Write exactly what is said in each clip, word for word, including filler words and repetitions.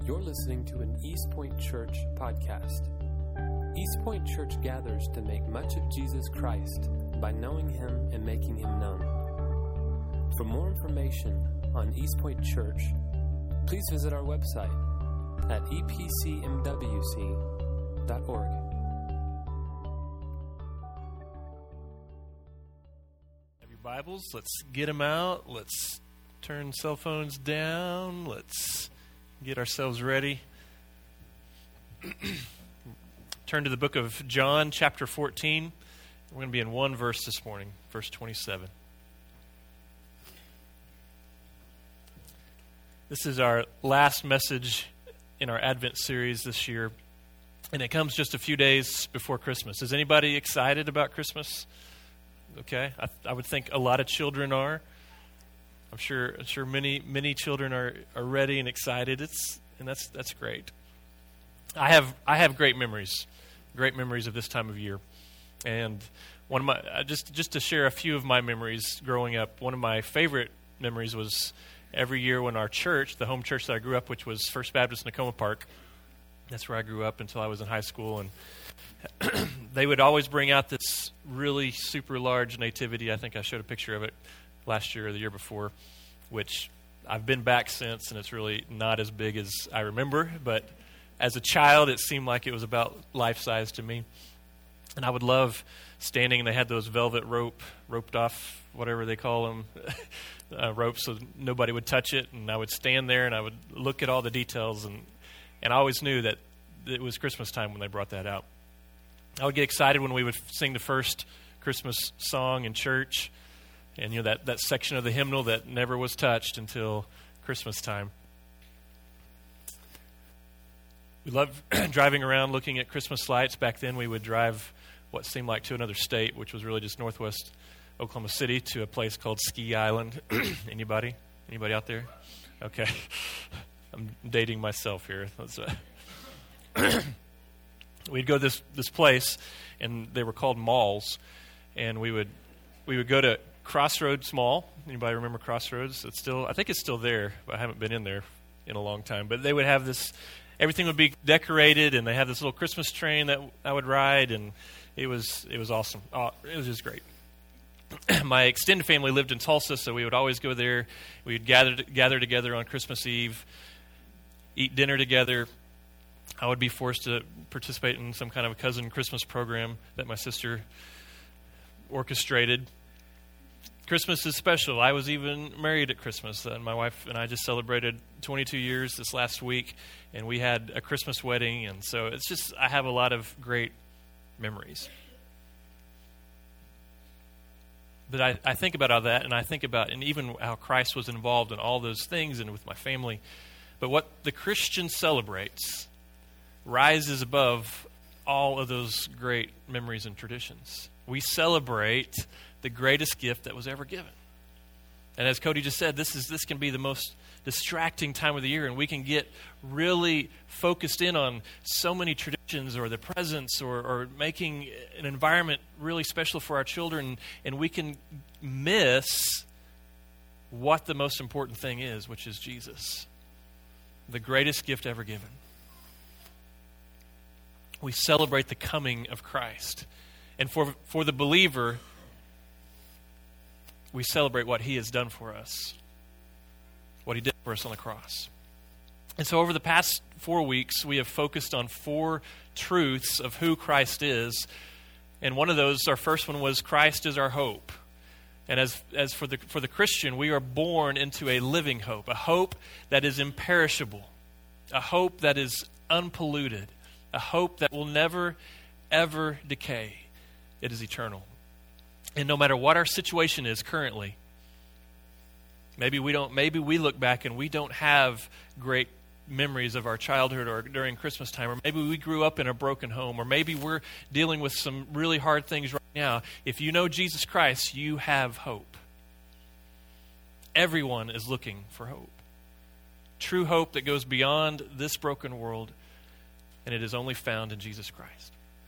You're listening to an East Point Church podcast. East Point Church gathers to make much of Jesus Christ by knowing Him and making Him known. For more information on East Point Church, please visit our website at e p c m w c dot org. Have your Bibles? Let's get them out. Let's turn cell phones down. Let's get ourselves ready. Turn to the book of John, chapter fourteen. We're going to be in one verse this morning, verse twenty-seven. This is our last message in our Advent series this year, and it comes just a few days before Christmas. Is anybody excited about Christmas? Okay, I, I would think a lot of children are. I'm sure, I'm sure many many children are, are ready and excited. It's and that's that's great. I have I have great memories, great memories of this time of year, and one of my uh, just just to share a few of my memories growing up. One of my favorite memories was every year when our church, the home church that I grew up, which was First Baptist Nakoma Park. That's where I grew up until I was in high school, and they would always bring out this really super large nativity. I think I showed a picture of it last year or the year before, which I've been back since, and it's really not as big as I remember, but as a child, it seemed like it was about life-size to me. And I would love standing, and they had those velvet rope, roped off, whatever they call them, uh, ropes, so nobody would touch it, and I would stand there, and I would look at all the details, and, and I always knew that it was Christmas time when they brought that out. I would get excited when we would sing the first Christmas song in church, and you know that, that section of the hymnal that never was touched until Christmas time. We loved driving around looking at Christmas lights. Back then we would drive what seemed like to another state, which was really just northwest Oklahoma City, to a place called Ski Island. Anybody? Anybody out there? Okay. I'm dating myself here. That's, uh, we'd go to this, this place, and they were called malls, and we would we would go to Crossroads Mall. Anybody remember Crossroads? It's still, I think it's still there, but I haven't been in there in a long time. But they would have this, everything would be decorated, and they had this little Christmas train that I would ride, and it was it was awesome. Oh, it was just great. My extended family lived in Tulsa, so we would always go there. We would gather gather together on Christmas Eve, eat dinner together. I would be forced to participate in some kind of a cousin Christmas program that my sister orchestrated. Christmas is special. I was even married at Christmas, and my wife and I just celebrated twenty-two years this last week, and we had a Christmas wedding, and so it's just, I have a lot of great memories. But I, I think about all that, and I think about, and even how Christ was involved in all those things and with my family. But what the Christian celebrates rises above all of those great memories and traditions. We celebrate the greatest gift that was ever given. And as Cody just said, this is this can be the most distracting time of the year, and we can get really focused in on so many traditions or the presents or, or making an environment really special for our children, and we can miss what the most important thing is, which is Jesus, the greatest gift ever given. We celebrate the coming of Christ. And for for the believer, we celebrate what He has done for us, what He did for us on the cross. And so over the past four weeks, we have focused on four truths of who Christ is. And one of those, our first one was Christ is our hope. And as as for the for the Christian, we are born into a living hope, a hope that is imperishable, a hope that is unpolluted, a hope that will never, ever decay. It is eternal. And no matter what our situation is currently, maybe we don't. Maybe we look back and we don't have great memories of our childhood or during Christmas time, or maybe we grew up in a broken home, or maybe we're dealing with some really hard things right now. If you know Jesus Christ, you have hope. Everyone is looking for hope. True hope that goes beyond this broken world, and it is only found in Jesus Christ.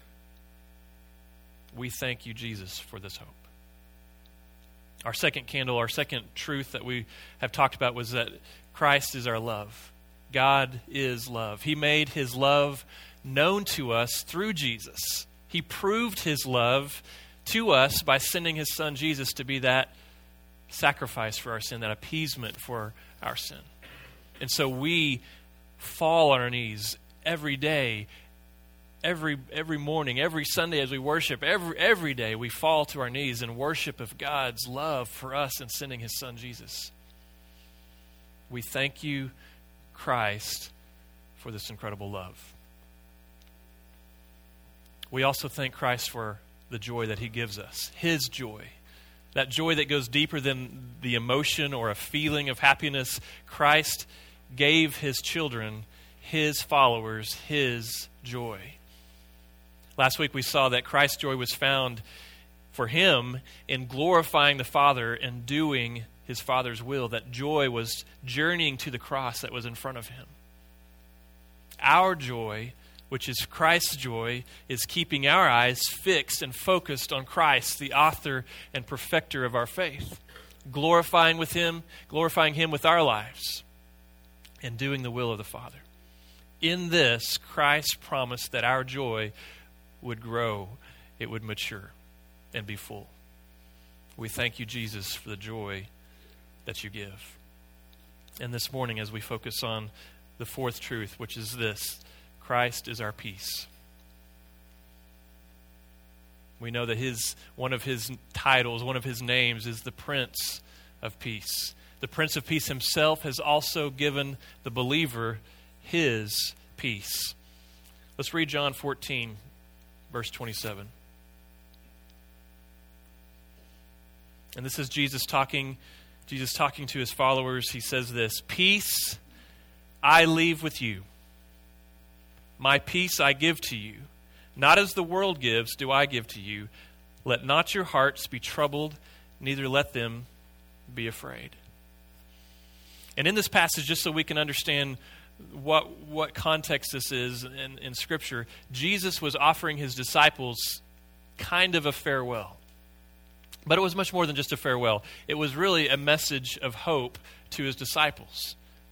We thank you, Jesus, for this hope. Our second candle, our second truth that we have talked about was that Christ is our love. God is love. He made his love known to us through Jesus. He proved his love to us by sending his son Jesus to be that sacrifice for our sin, that appeasement for our sin. And so we fall on our knees every day, every every morning, every Sunday as we worship, every every day we fall to our knees in worship of God's love for us in sending his son Jesus. We thank you, Christ, for this incredible love. We also thank Christ for the joy that he gives us, his joy. That joy that goes deeper than the emotion or a feeling of happiness. Christ gave his children, his followers, his joy. Last week we saw that Christ's joy was found for him in glorifying the Father and doing his Father's will. That joy was journeying to the cross that was in front of him. Our joy, which is Christ's joy, is keeping our eyes fixed and focused on Christ, the author and perfecter of our faith, glorifying with him, glorifying him with our lives, and doing the will of the Father. In this, Christ promised that our joy would grow, it would mature, and be full. We thank you, Jesus, for the joy that you give. And this morning, as we focus on the fourth truth, which is this: Christ is our peace. We know that his one of his titles, one of his names is the Prince of Peace. The Prince of Peace himself has also given the believer his peace. Let's read John fourteen, verse twenty-seven. And this is Jesus talking, Jesus talking to his followers. He says this: "Peace I leave with you. My peace I give to you. Not as the world gives do I give to you. Let not your hearts be troubled, neither let them be afraid." And in this passage, just so we can understand what what context this is in, in Scripture, Jesus was offering his disciples kind of a farewell. But it was much more than just a farewell. It was really a message of hope to his disciples.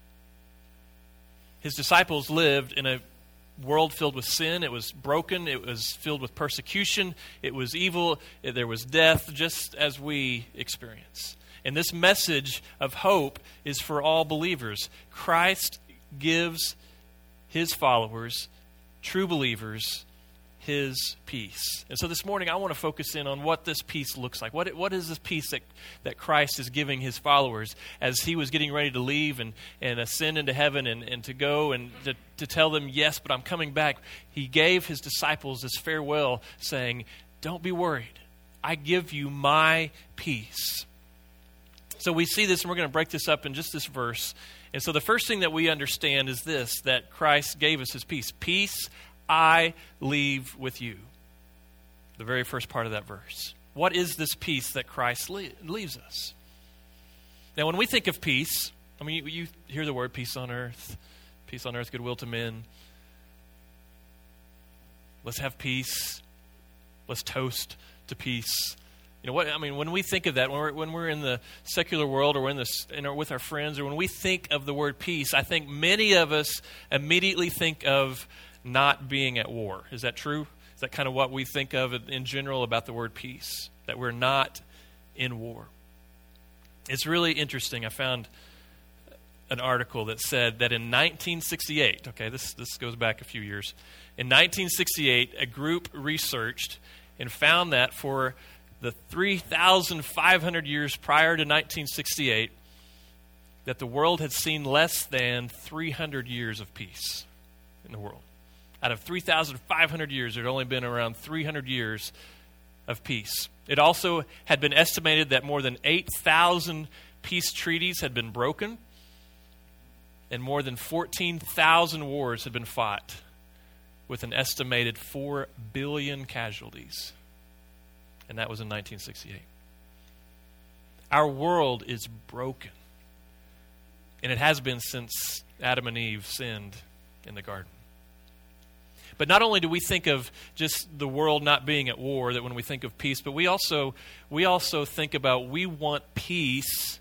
His disciples lived in a world filled with sin. It was broken. It was filled with persecution. It was evil. There was death, just as we experience. And this message of hope is for all believers. Christ gives his followers, true believers, his peace. And so this morning I want to focus in on what this peace looks like. What, what is this peace that, that Christ is giving his followers as he was getting ready to leave and, and ascend into heaven and, and to go and to, to tell them, yes, but I'm coming back. He gave his disciples this farewell saying, don't be worried. I give you my peace. So we see this, and we're going to break this up in just this verse. And so the first thing that we understand is this, that Christ gave us his peace. Peace I leave with you. The very first part of that verse. What is this peace that Christ le- leaves us? Now, when we think of peace, I mean, you, you hear the word peace on earth, peace on earth, goodwill to men. Let's have peace. Let's toast to peace. You know what? I mean, when we think of that, when we're, when we're in the secular world or we're in the, in our, with our friends, or when we think of the word peace, I think many of us immediately think of not being at war. Is that true? Is that kind of what we think of in general about the word peace? That we're not in war. It's really interesting. I found an article that said that in nineteen sixty-eight, okay, this, this goes back a few years. In nineteen sixty-eight, a group researched and found that for the three thousand five hundred years prior to nineteen sixty-eight, that the world had seen less than three hundred years of peace in the world. Out of three thousand five hundred years, there had only been around three hundred years of peace. It also had been estimated that more than eight thousand peace treaties had been broken, and more than fourteen thousand wars had been fought, with an estimated four billion casualties. And that was in nineteen sixty-eight. Our world is broken. And it has been since Adam and Eve sinned in the garden. But not only do we think of just the world not being at war, that when we think of peace, but we also we also think about we want peace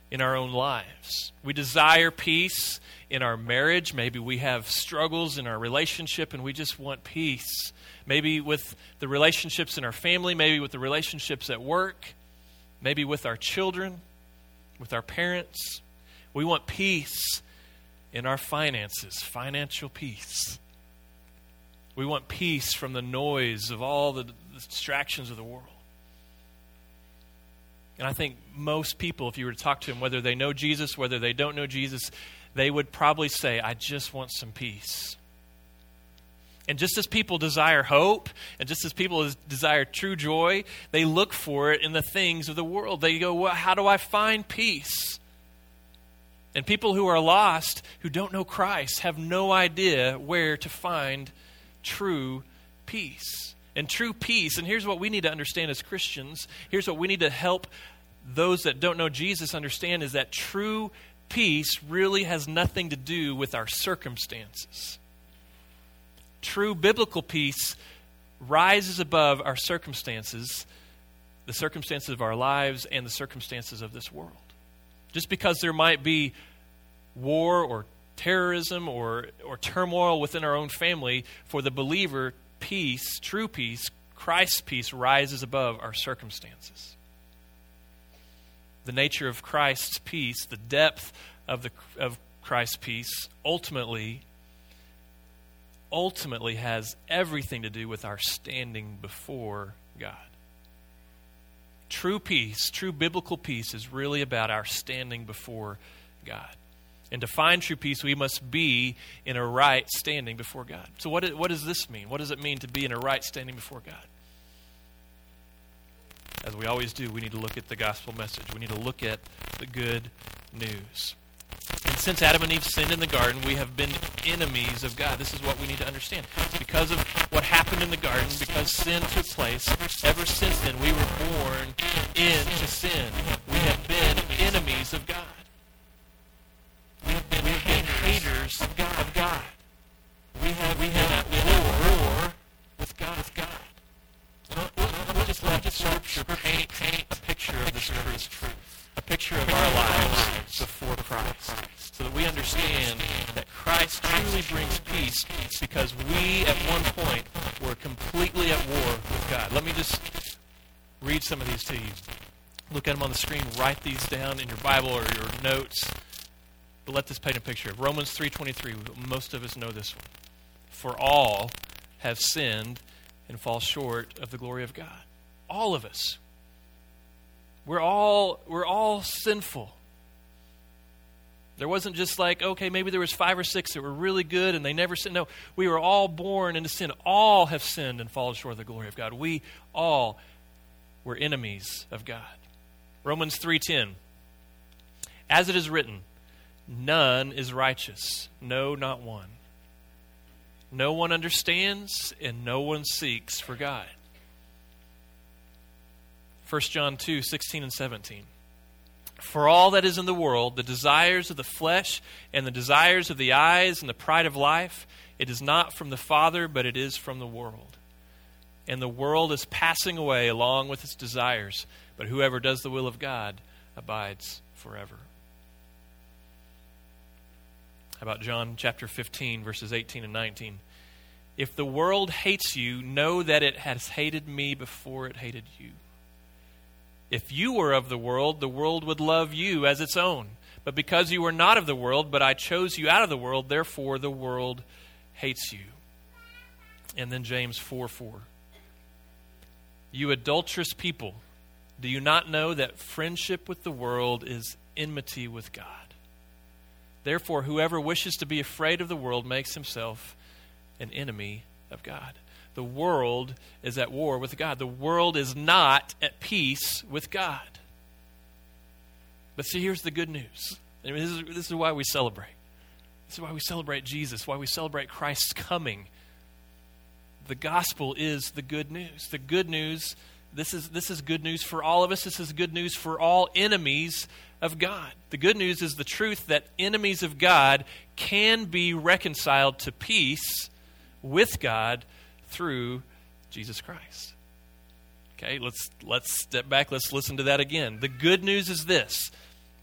in our own lives. We desire peace in our marriage. Maybe we have struggles in our relationship and we just want peace. Maybe with the relationships in our family, maybe with the relationships at work, maybe with our children, with our parents. We want peace in our finances, financial peace. We want peace from the noise of all the distractions of the world. And I think most people, if you were to talk to them, whether they know Jesus, whether they don't know Jesus, they would probably say, I just want some peace. And just as people desire hope, and just as people desire true joy, they look for it in the things of the world. They go, well, how do I find peace? And people who are lost, who don't know Christ, have no idea where to find true peace. And true peace, and here's what we need to understand as Christians, here's what we need to help those that don't know Jesus understand, is that true peace really has nothing to do with our circumstances. True biblical peace rises above our circumstances, the circumstances of our lives and the circumstances of this world. Just because there might be war or terrorism or, or turmoil within our own family, for the believer, peace, true peace, Christ's peace rises above our circumstances. The nature of Christ's peace, the depth of the of Christ's peace, ultimately, ultimately has everything to do with our standing before God. True peace, true biblical peace is really about our standing before God. And to find true peace, we must be in a right standing before God. So what, what does this mean? What does it mean to be in a right standing before God? As we always do, we need to look at the gospel message. We need to look at the good news. And since Adam and Eve sinned in the garden, we have been enemies of God. This is what we need to understand. Because of what happened in the garden, because sin took place, ever since then we were born into sin. We have been enemies of God. We have been, we have been haters of God. Of God. We have we have at war, war with God. With God. So we'll just let the Scripture paint, paint a picture of this truth, a picture of our lives before Christ, so that we understand that Christ truly brings peace, because we at one point were completely at war with God. Let me just read some of these to you. Look at them on the screen. Write these down in your Bible or your notes. But let this paint a picture. Romans three twenty-three, most of us know this one. For all have sinned and fall short of the glory of God. All of us. We're all we're all sinful. There wasn't just like, okay, maybe there was five or six that were really good and they never sinned. No, we were all born into sin. All have sinned and fallen short of the glory of God. We all were enemies of God. Romans three ten. As it is written, none is righteous, no, not one. No one understands, and no one seeks for God. First John two sixteen and seventeen. For all that is in the world, the desires of the flesh and the desires of the eyes and the pride of life, it is not from the Father, but it is from the world. And the world is passing away along with its desires, but whoever does the will of God abides forever. How about John chapter fifteen, verses eighteen and nineteen? If the world hates you, know that it has hated me before it hated you. If you were of the world, the world would love you as its own. But because you were not of the world, but I chose you out of the world, therefore the world hates you. And then James four four. You adulterous people, do you not know that friendship with the world is enmity with God? Therefore, whoever wishes to be afraid of the world makes himself an enemy of God. The world is at war with God. The world is not at peace with God. But see, here's the good news. I mean, this is, this is why we celebrate. This is why we celebrate Jesus, why we celebrate Christ's coming. The gospel is the good news. The good news, this is, this is good news for all of us. This is good news for all enemies of God. The good news is the truth that enemies of God can be reconciled to peace with God through Jesus Christ. Okay, let's let's step back. Let's listen to that again. The good news is this.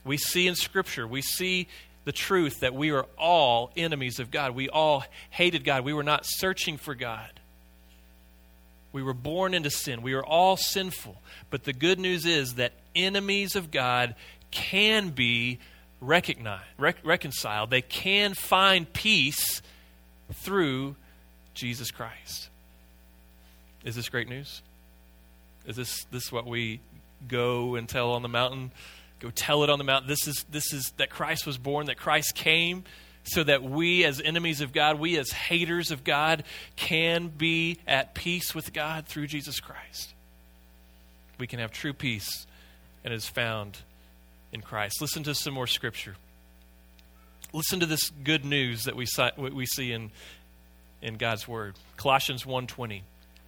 We see in Scripture, we see the truth that we are all enemies of God. We all hated God. We were not searching for God. We were born into sin. We are all sinful. But the good news is that enemies of God can be recognized, rec- reconciled. They can find peace through Jesus Christ. Is this great news? Is this this what we go and tell on the mountain? Go tell it on the mountain. This is this is that Christ was born, that Christ came so that we as enemies of God, we as haters of God, can be at peace with God through Jesus Christ. We can have true peace, and it is found in Christ. Listen to some more Scripture. Listen to this good news that we we see in, in God's Word. Colossians one twenty.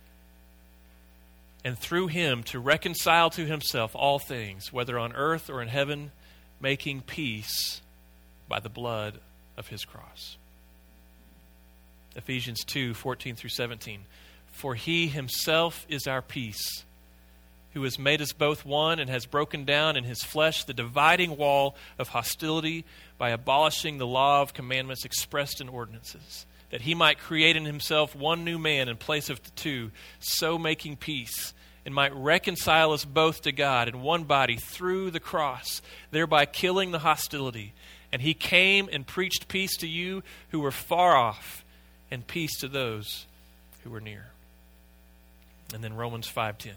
And through him to reconcile to himself all things, whether on earth or in heaven, making peace by the blood of his cross. Ephesians two fourteen through seventeen. For he himself is our peace, who has made us both one and has broken down in his flesh the dividing wall of hostility by abolishing the law of commandments expressed in ordinances, that he might create in himself one new man in place of the two, so making peace, and might reconcile us both to God in one body through the cross, thereby killing the hostility. And he came and preached peace to you who were far off, and peace to those who were near. And then Romans five ten.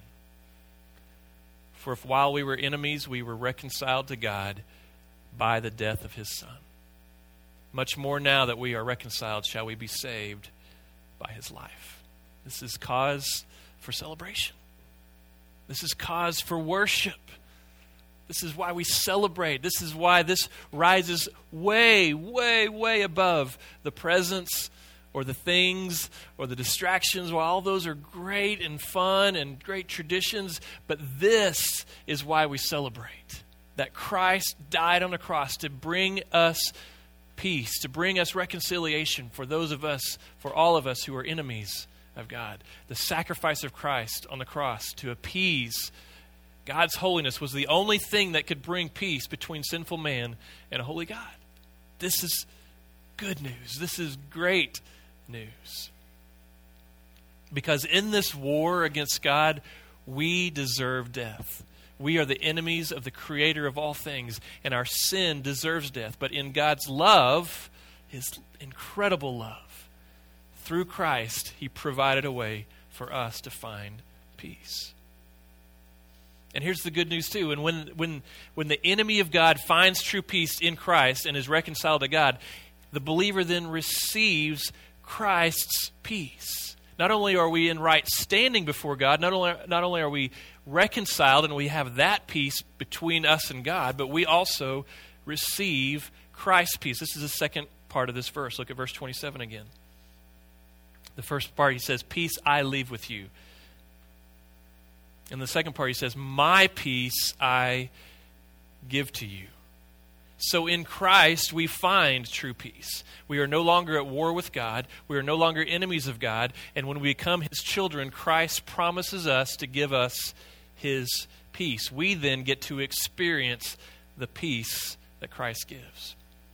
For if while we were enemies, we were reconciled to God by the death of his Son, much more now that we are reconciled shall we be saved by his life. This is cause for celebration. This is cause for worship. This is why we celebrate. This is why this rises way, way, way above the presence or the things or the distractions. While all those are great and fun and great traditions, but this is why we celebrate. That Christ died on the cross to bring us peace, to bring us reconciliation for those of us, for all of us who are enemies of God. The sacrifice of Christ on the cross to appease God's holiness was the only thing that could bring peace between sinful man and a holy God. This is good news. This is great news. Because in this war against God, we deserve death. We are the enemies of the Creator of all things, and our sin deserves death. But in God's love, his incredible love, through Christ, he provided a way for us to find peace. And here's the good news too. And when, when, when the enemy of God finds true peace in Christ and is reconciled to God, the believer then receives Christ's peace. Not only are we in right standing before God, not only, not only are we reconciled and we have that peace between us and God, but we also receive Christ's peace. This is the second part of this verse. Look at verse twenty-seven again. The first part, he says, peace I leave with you. In the second part, he says, my peace I give to you. So in Christ, we find true peace. We are no longer at war with God. We are no longer enemies of God. And when we become his children, Christ promises us to give us his peace. We then get to experience the peace that Christ gives.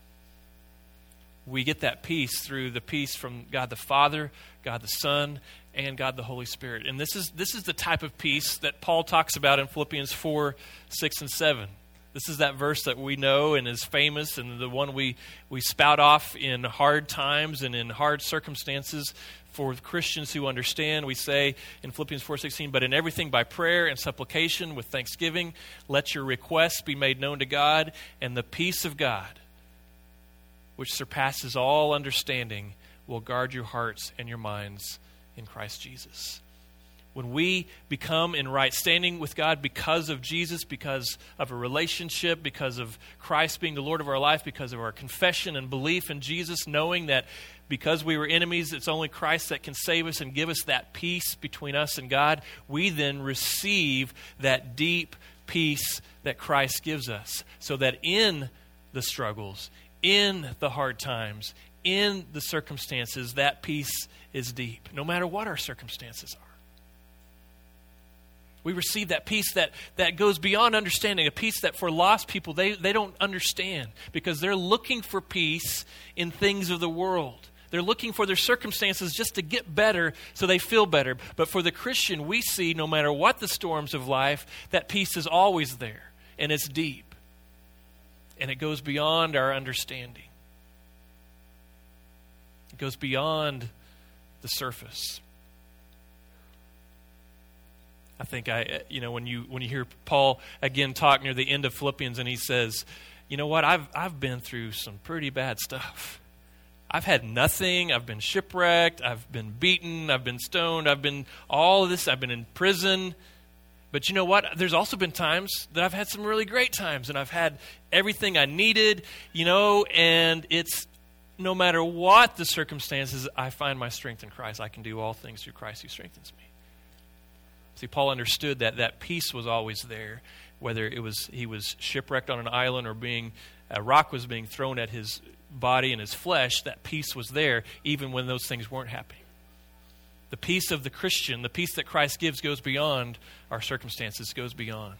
We get that peace through the peace from God the Father, God the Son, and God the Holy Spirit. And this is this is the type of peace that Paul talks about in Philippians four, six, and seven. This is that verse that we know and is famous and the one we, we spout off in hard times and in hard circumstances for Christians who understand. We say in Philippians four sixteen, but in everything by prayer and supplication with thanksgiving, let your requests be made known to God, and the peace of God, which surpasses all understanding, will guard your hearts and your minds in Christ Jesus. When we become in right standing with God because of Jesus, because of a relationship, because of Christ being the Lord of our life, because of our confession and belief in Jesus, knowing that because we were enemies, it's only Christ that can save us and give us that peace between us and God, we then receive that deep peace that Christ gives us. So that in the struggles, in the hard times, in the circumstances, that peace is deep, no matter what our circumstances are. We receive that peace that, that goes beyond understanding, a peace that for lost people, they, they don't understand because they're looking for peace in things of the world. They're looking for their circumstances just to get better so they feel better. But for the Christian, we see no matter what the storms of life, that peace is always there, and it's deep. And it goes beyond our understanding. It goes beyond the surface. I think I, you know, when you when you hear Paul again talk near the end of Philippians, and he says, "You know what? I've I've been through some pretty bad stuff. I've had nothing. I've been shipwrecked. I've been beaten. I've been stoned. I've been all of this. I've been in prison. But you know what? There's also been times that I've had some really great times, and I've had everything I needed. You know, and it's no matter what the circumstances, I find my strength in Christ. I can do all things through Christ who strengthens me." See, Paul understood that that peace was always there, whether it was he was shipwrecked on an island or being a rock was being thrown at his body and his flesh. That peace was there, even when those things weren't happening. The peace of the Christian, the peace that Christ gives, goes beyond our circumstances, goes beyond.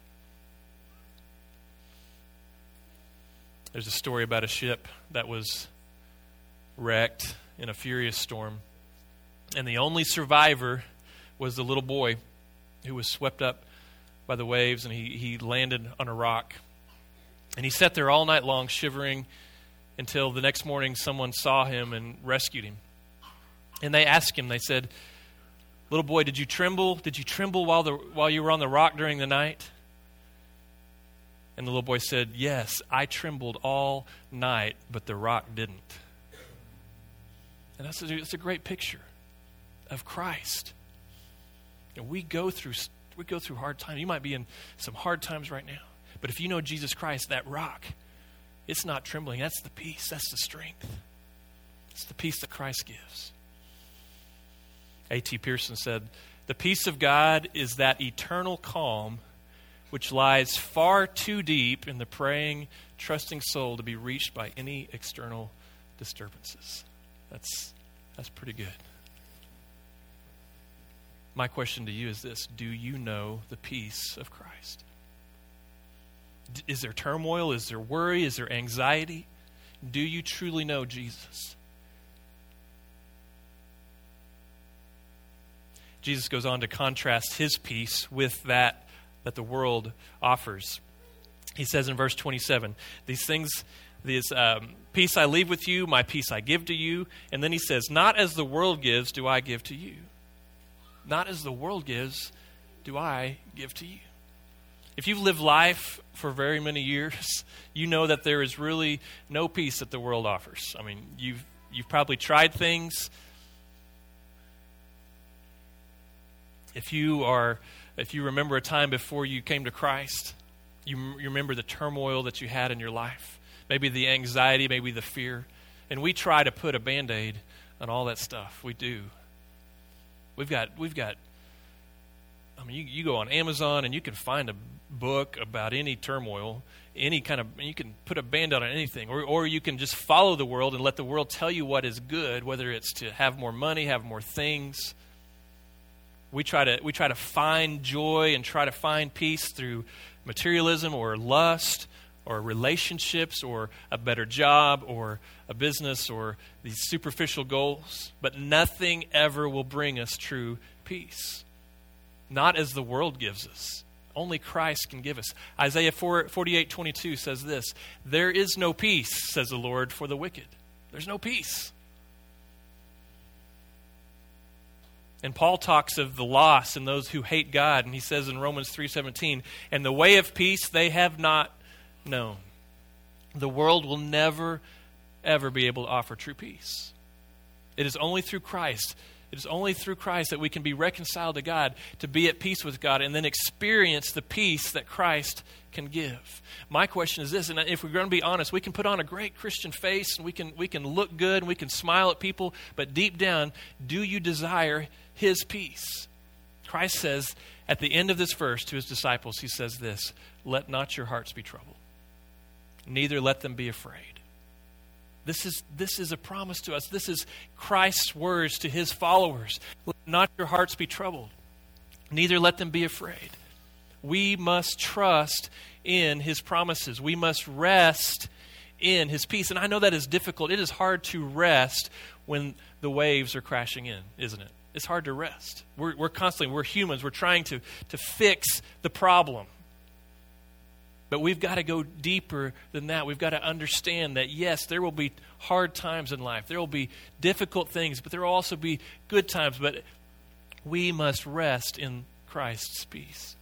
There's a story about a ship that was wrecked in a furious storm, and the only survivor was the little boy who was swept up by the waves, and he, he landed on a rock. And he sat there all night long shivering until the next morning someone saw him and rescued him. And they asked him, they said, "Little boy, did you tremble? Did you tremble while the while you were on the rock during the night?" And the little boy said, "Yes, I trembled all night, but the rock didn't." And that's a, it's a great picture of Christ. And we go through we go through hard times. You might be in some hard times right now. But if you know Jesus Christ, that rock, it's not trembling. That's the peace. That's the strength. It's the peace that Christ gives. A T Pearson said, "The peace of God is that eternal calm which lies far too deep in the praying, trusting soul to be reached by any external disturbances." That's that's pretty good. My question to you is this: do you know the peace of Christ? D- is there turmoil? Is there worry? Is there anxiety? Do you truly know Jesus? Jesus goes on to contrast his peace with that that the world offers. He says in verse twenty-seven, "These things, this um, peace I leave with you, my peace I give to you." And then he says, "Not as the world gives, do I give to you." Not as the world gives, do I give to you. If you've lived life for very many years, you know that there is really no peace that the world offers. I mean, you've you've probably tried things. If you are, if you remember a time before you came to Christ, you, you remember the turmoil that you had in your life, maybe the anxiety, maybe the fear, and we try to put a Band-Aid on all that stuff. We do. We've got, we've got. I mean, you, you go on Amazon and you can find a book about any turmoil, any kind of. You can put a Band-Aid on anything, or or you can just follow the world and let the world tell you what is good, whether it's to have more money, have more things. We try to we try to find joy and try to find peace through materialism or lust or relationships or a better job or a business or these superficial goals. But nothing ever will bring us true peace. Not as the world gives us. Only Christ can give us. Isaiah forty-eight twenty-two says this: "There is no peace, says the Lord, for the wicked." There's no peace. And Paul talks of the lost and those who hate God. And he says in Romans three seventeen, "And the way of peace they have not known." The world will never, ever be able to offer true peace. It is only through Christ. It is only through Christ that we can be reconciled to God, to be at peace with God, and then experience the peace that Christ can give. My question is this, and if we're going to be honest, we can put on a great Christian face, and we can we can look good, and we can smile at people, but deep down, do you desire His peace? Christ says at the end of this verse to His disciples, He says this: "Let not your hearts be troubled, neither let them be afraid." This is this is a promise to us. This is Christ's words to His followers. Let not your hearts be troubled. Neither let them be afraid. We must trust in his promises. We must rest in his peace. And I know that is difficult. It is hard to rest when the waves are crashing in, isn't it? It's hard to rest. We're, we're constantly, we're humans. We're trying to, to fix the problem. But we've got to go deeper than that. We've got to understand that, yes, there will be hard times in life. There will be difficult things, but there will also be good times. But we must rest in Christ's peace.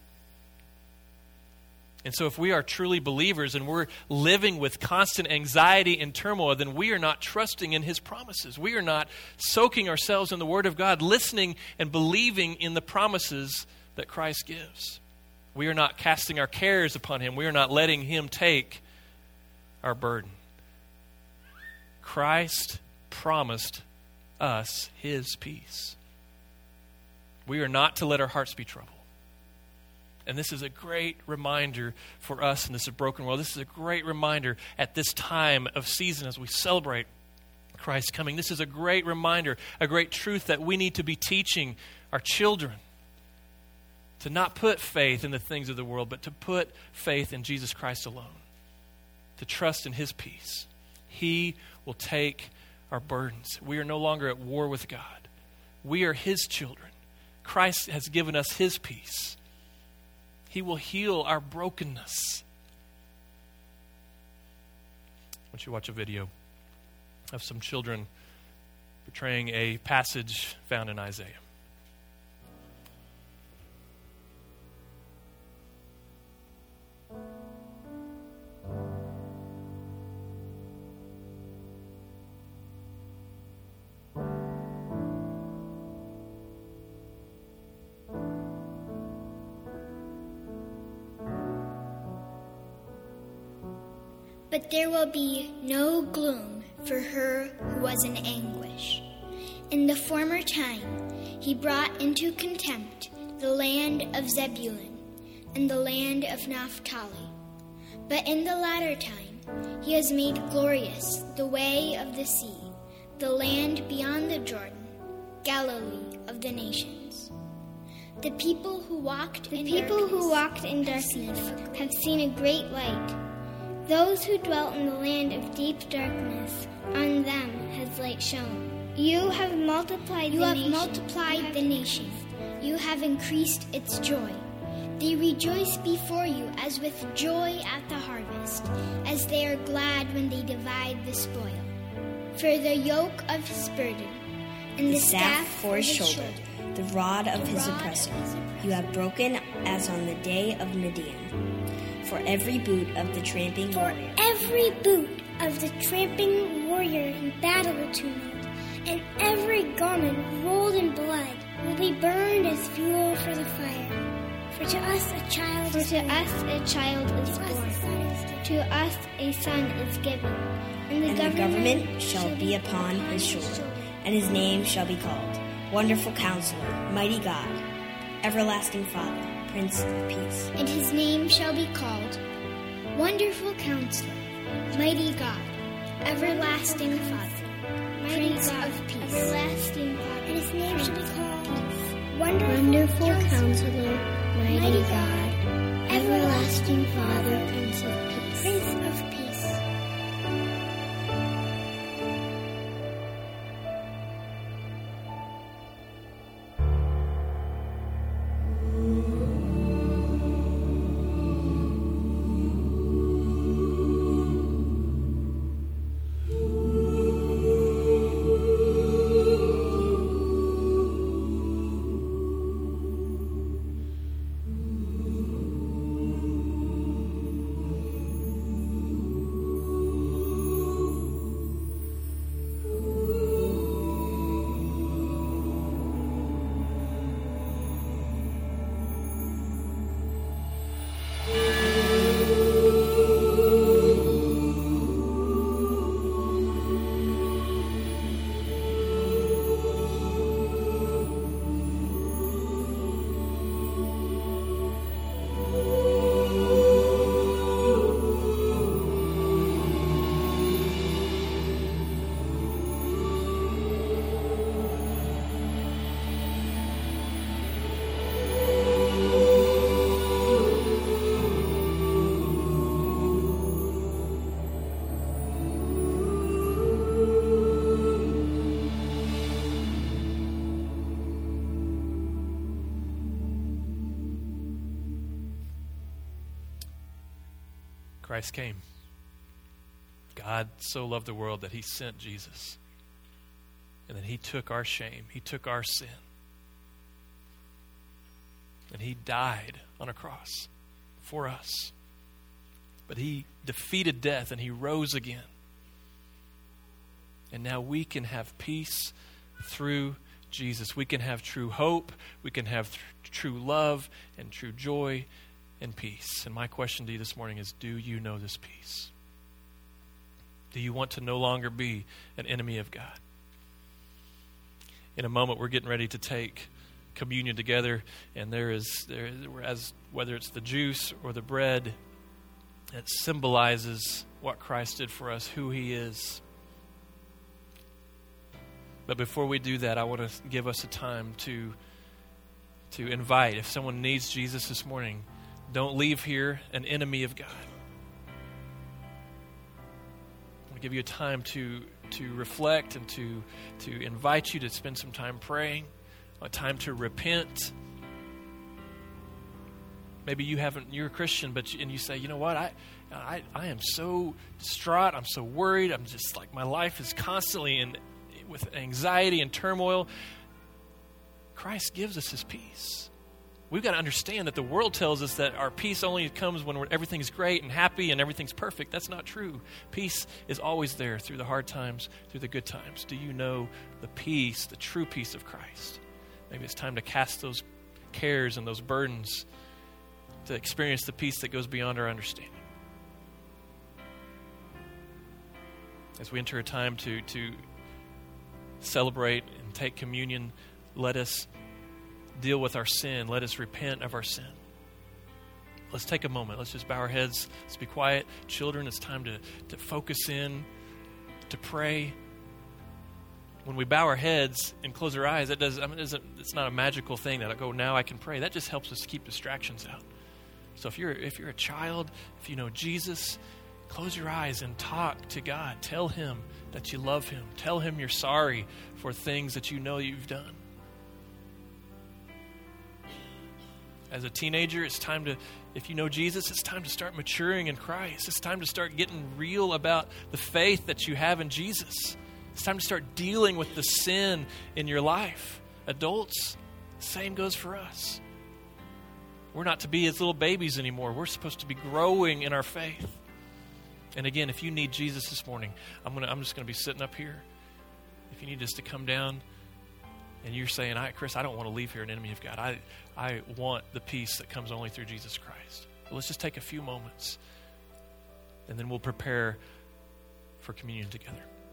And so if we are truly believers and we're living with constant anxiety and turmoil, then we are not trusting in his promises. We are not soaking ourselves in the Word of God, listening and believing in the promises that Christ gives. We are not casting our cares upon him. We are not letting him take our burden. Christ promised us his peace. We are not to let our hearts be troubled. And this is a great reminder for us in this broken world. This is a great reminder at this time of season as we celebrate Christ's coming. This is a great reminder, a great truth that we need to be teaching our children. To not put faith in the things of the world, but to put faith in Jesus Christ alone. To trust in his peace. He will take our burdens. We are no longer at war with God. We are his children. Christ has given us his peace. He will heal our brokenness. I want you to watch a video of some children portraying a passage found in Isaiah. But there will be no gloom for her who was in anguish. In the former time, he brought into contempt the land of Zebulun and the land of Naphtali. But in the latter time, he has made glorious the way of the sea, the land beyond the Jordan, Galilee of the nations. The people who walked the in people darkness, who walked in darkness have seen a great light. Those who dwelt in the land of deep darkness, on them has light shone. You have multiplied you the have nation. multiplied the nation. You have increased its joy. They rejoice before you as with joy at the harvest, as they are glad when they divide the spoil. For the yoke of his burden, and the, the staff, staff for his shoulder, shoulder, the rod of his oppressor, you have broken as on the day of Midian. For every boot of the tramping For warrior. every boot of the tramping warrior in battle tumult, and every garment rolled in blood will be burned as fuel for the fire. For to us a child For is to born. us a child is born. To us a son is given. And the, and government, the government shall be upon his shoulder, and his name shall be called Wonderful Counselor, Mighty God, Everlasting Father, Prince of Peace. And his name shall be called Wonderful Counselor, Mighty God, Everlasting Father, Prince of Peace. Everlasting Father. And his name shall be called Wonderful, Wonderful Counselor, Mighty God, Everlasting Father, Prince of Peace. Prince of Peace. Christ came. God so loved the world that he sent Jesus. And then he took our shame. He took our sin. And he died on a cross for us. But he defeated death and he rose again. And now we can have peace through Jesus. We can have true hope. We can have th- true love and true joy and peace. And my question to you this morning is, do you know this peace? Do you want to no longer be an enemy of God? In a moment, we're getting ready to take communion together, and there is, there, as whether it's the juice or the bread, it symbolizes what Christ did for us, who he is. But before we do that, I want to give us a time to, to invite. If someone needs Jesus this morning, don't leave here an enemy of God. I want to give you a time to, to reflect and to, to invite you to spend some time praying, a time to repent. Maybe you haven't, you're a Christian, but you, and you say, you know what, I, I, I am so distraught, I'm so worried, I'm just like, my life is constantly in with anxiety and turmoil. Christ gives us his peace. We've got to understand that the world tells us that our peace only comes when we're, everything's great and happy and everything's perfect. That's not true. Peace is always there through the hard times, through the good times. Do you know the peace, the true peace of Christ? Maybe it's time to cast those cares and those burdens to experience the peace that goes beyond our understanding. As we enter a time to, to celebrate and take communion, let us deal with our sin. Let us repent of our sin. Let's take a moment. Let's just bow our heads. Let's be quiet. Children, it's time to, to focus in, to pray. When we bow our heads and close our eyes, that does, I mean, it isn't, it's not a magical thing that I go, now I can pray. That just helps us keep distractions out. So if you're if you're a child, if you know Jesus, close your eyes and talk to God. Tell him that you love him. Tell him you're sorry for things that you know you've done. As a teenager, it's time to, if you know Jesus, it's time to start maturing in Christ. It's time to start getting real about the faith that you have in Jesus. It's time to start dealing with the sin in your life. Adults, same goes for us. We're not to be as little babies anymore. We're supposed to be growing in our faith. And again, if you need Jesus this morning, I'm gonna I'm just gonna be sitting up here. If you need us to come down and you're saying, I Chris, I don't want to leave here an enemy of God. I I want the peace that comes only through Jesus Christ. But let's just take a few moments and then we'll prepare for communion together.